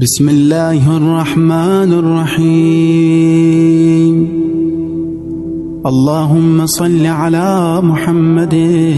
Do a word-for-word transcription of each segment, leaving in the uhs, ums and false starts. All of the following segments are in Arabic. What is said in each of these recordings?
بسم الله الرحمن الرحيم. اللهم صل على محمد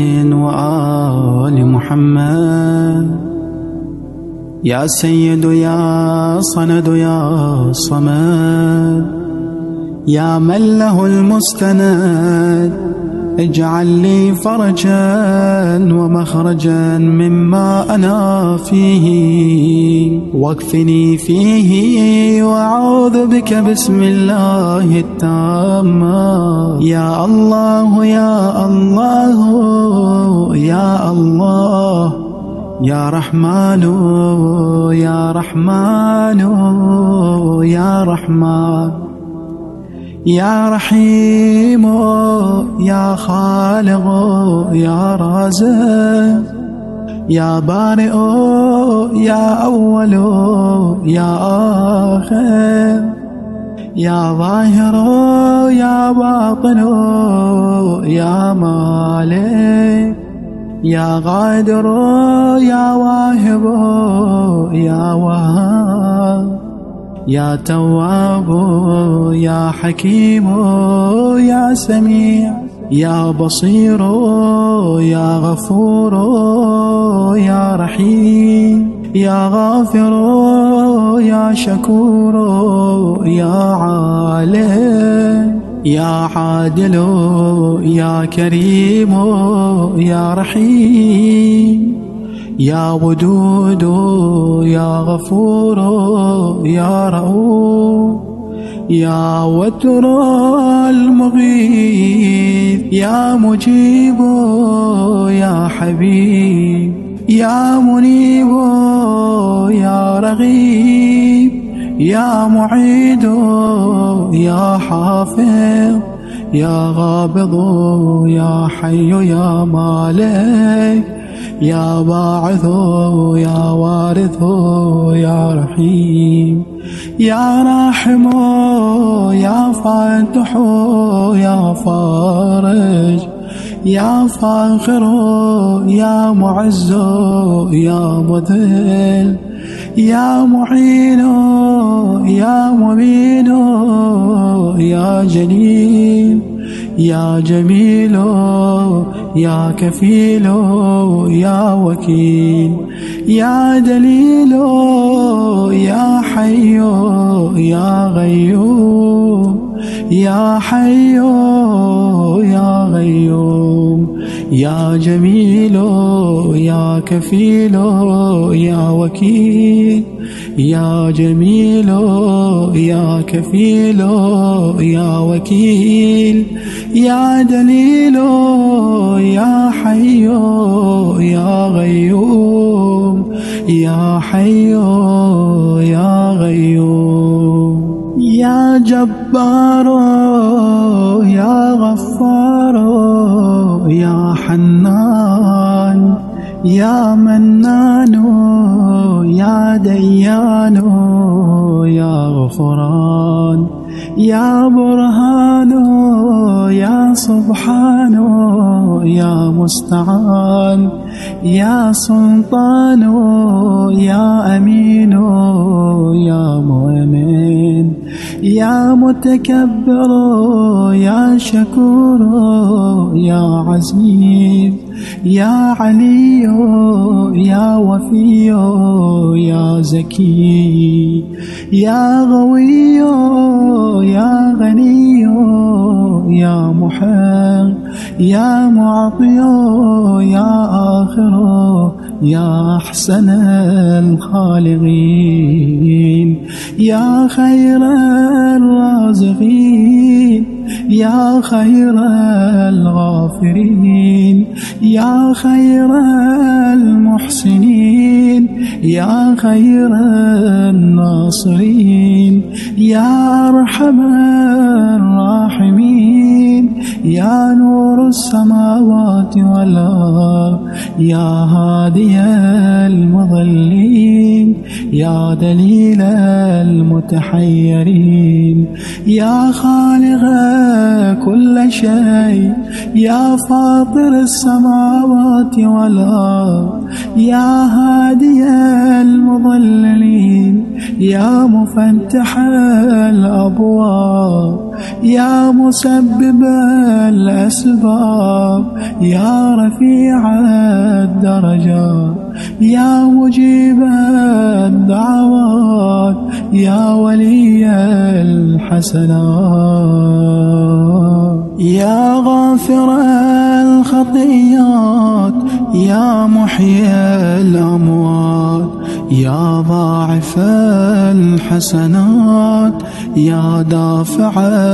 وآل محمد. يا سيد يا صند يا صمد، يا من له المستند، اجعل لي فرجا ومخرجا مما أنا فيه، واكفني فيه وأعوذ بك بسم الله التام. يا الله يا الله يا الله، يا رحمن يا رحمن يا رحمن، يا رحيم يا خالق يا رازق، يا بارئ يا أول يا آخر، يا ظاهر يا باطن يا مالك، يا غادر يا واهب يا وهاب، يا تواب يا حكيم يا سميع، يا بصير يا غفور يا رحيم، يا غافر يا شكور يا عالم، يا عادل يا كريم يا رحيم، يا ودود يا غفور يا رؤوف، يا وتر المغيث، يا مجيب يا حبيب، يا منيب يا رغيب، يا معيد يا حافظ، يا غابض يا حي يا مالك، يا باعث يا وارث يا رحيم، يا راحم يا فاتح يا فارج، يا فاخر يا معز يا مذل، يا معين يا مبين يا جليل، يا جميل يا كفيل يا وكيل، يا دليل يا حي يا غيوم، يا حي يا غيوم، يا جميل يا كفيل يا وكيل، يا جميل يا كفيل يا وكيل، يا دليل يا حي يا غيوم، يا حي يا غيوم، يا جبار يا غفار يا حنان، يا منان يا ديان يا غفران، يا برهان يا سبحان يا مستعان، يا سلطان يا أمين يا مؤمن، يا متكبر يا شكور يا عزيز، يا علي يا وفي يا زكي، يا غوي يا غني يا محب، يا معطي يا آخر يا أحسن الخالقين، يا خير الرازقين، يا خير الغافرين، يا خير المحسنين، يا خير الناصرين، يا أرحم الراحمين، يا نور السماوات والأرض، يا هادي المضلين، يا دليل المتحيرين، يا خالق كل شيء، يا فاطر السماوات والأرض، يا هادي المضلين، يا مفتح الأبواب، يا مسبب الأسباب، يا رفيع الدرجات، يا مجيب الدعوات، يا ولي الحسنات، يا غافر الخطيات، يا محيي الأموات، يا ضاعف الحسنات، يا دافع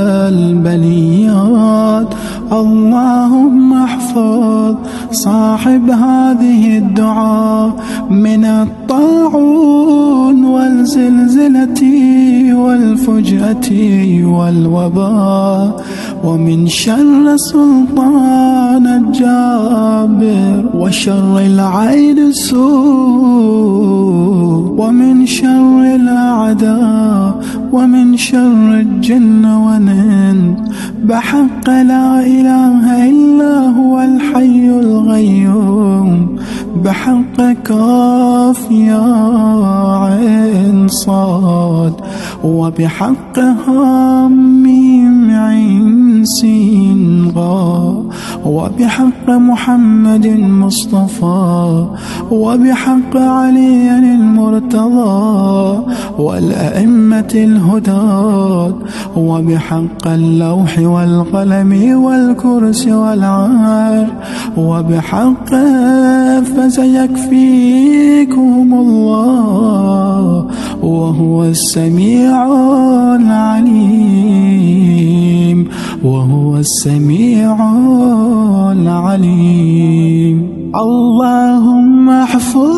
البليات. اللهم احفظ صاحب هذه الدعاء من الطاعون والزلزلة والفجأة والوباء، ومن شر سلطان الجابر، وشر العين السوء، ومن شر الأعداء، ومن شر الجن والإنس، بحق لا إله إلا هو الحي الغيوم، بحق كاف يا عين صاد، وبحق هام ميم عين سين غا، وبحق محمد مصطفى، وبحق علي المرتضى والأئمة الهداة، وبحق اللوح والقلم والكرسي والعرش، وبحق فسيكفيكم الله وهو السميع العليم، وهو السميع العليم. اللهم احفظ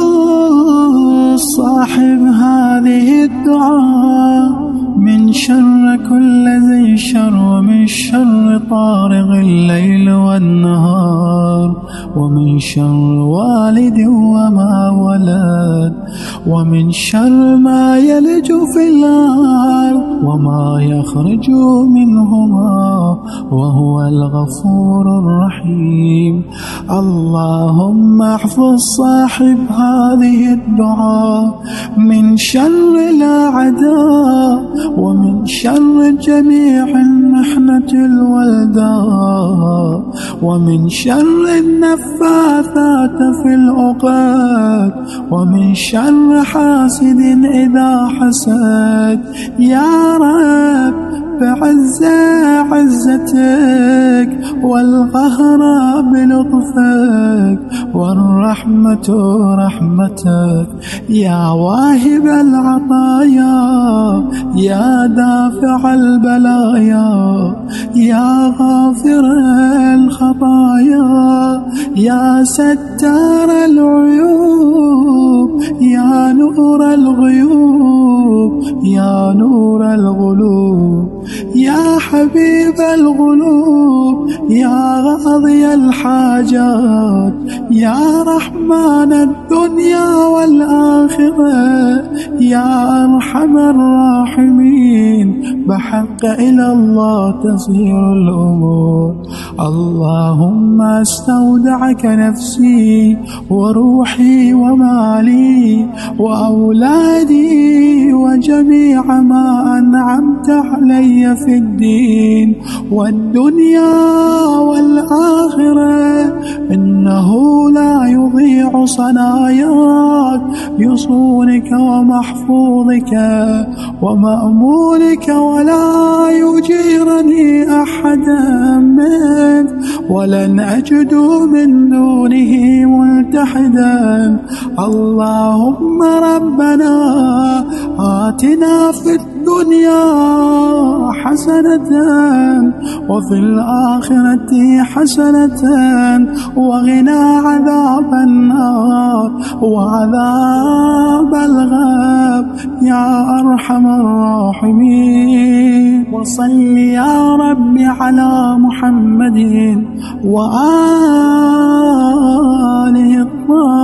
صاحب هذه الدعاء من شر كل ذي شر، ومن شر طارق الليل والنهار، ومن شر والد وما ولد، ومن شر ما يلج في الأرض وما يخرج منهما، وهو الغفور الرحيم. اللهم احفظ صاحب هذه الدعاء من شر الأعداء، ومن شر جميع المحنة الوالداء، ومن شر النفاثات في العقد، ومن شر حاسد إذا حسد. يا رب بعز عزتك، والقهر بلطفك، والرحمة رحمتك، يا واهب العطايا، يا دافع البلايا، يا غافر الخطايا، يا ستار العيوب، يا نور الغيوب، يا نور الغلوب، يا حبيب القلوب، يا غاضي الحاجات، يا رحمن الدنيا والآخرة، يا أرحم الراحمين، بحق إلى الله تصير الأمور. اللهم استودعك نفسي وروحي ومالي وأولادي وجميع ما أنعمت علي في الدين والدنيا والآخرة، إنه لا يضيع صناياك بصونك ومحفوظك ومأمونك، ولا يجيرني أحدا منك، ولن أجد من دونه ملتحدا. اللهم ربنا آتنا في الدنيا حسنة وفي الآخرة حسنة وقنا عذاب النار وعذاب الغاب يا أرحم الراحمين. وصل يا رب على محمد وآله الطاهرين